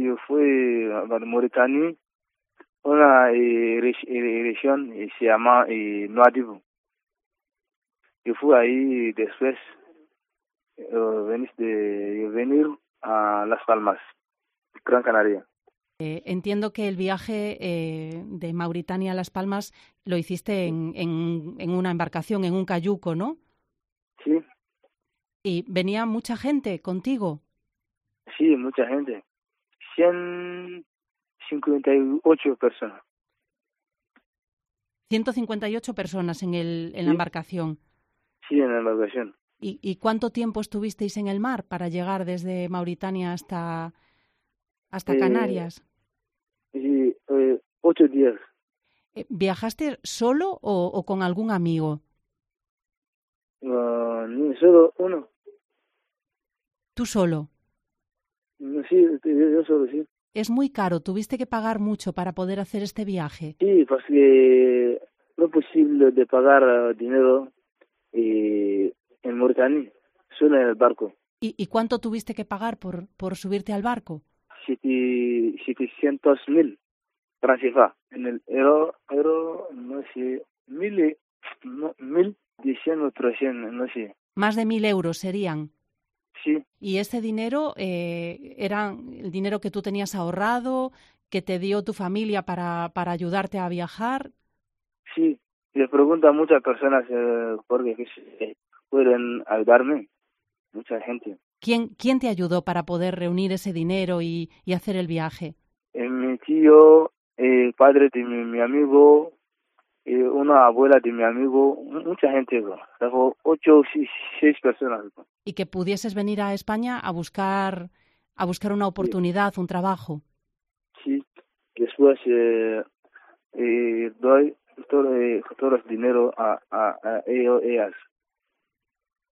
yo fui a Mauritania, una región se llama Nouadhibou. Yo fui ahí después venir a Las Palmas, Gran Canaria. Entiendo que el viaje de Mauritania a Las Palmas lo hiciste en una embarcación, en un cayuco, ¿no? Sí. ¿Y venía mucha gente contigo? Sí, mucha gente. 158 personas. 158 personas en la embarcación. Sí, en la embarcación. ¿Y cuánto tiempo estuvisteis en el mar para llegar desde Mauritania hasta Canarias? Sí, 8 días. ¿Viajaste solo o con algún amigo? Solo uno. ¿Tú solo? Sí, yo solo, sí. ¿Es muy caro? ¿Tuviste que pagar mucho para poder hacer este viaje? Sí, porque no es posible de pagar dinero en Mauritania, solo en el barco. ¿Y cuánto tuviste que pagar por subirte al barco? 700.000 francs CFA. En el euro, no sé, 1.100 o 300, no sé. Más de 1.000 euros serían. Sí. ¿Y ese dinero era el dinero que tú tenías ahorrado, que te dio tu familia para ayudarte a viajar? Sí, le pregunto a muchas personas porque pueden ayudarme, mucha gente. ¿Quién te ayudó para poder reunir ese dinero y hacer el viaje? Mi tío, padre de mi amigo, una abuela de mi amigo, mucha gente, luego 8 o 6 personas. Y que pudieses venir a España a buscar una oportunidad, un trabajo. Sí, después doy todo el dinero a ellas.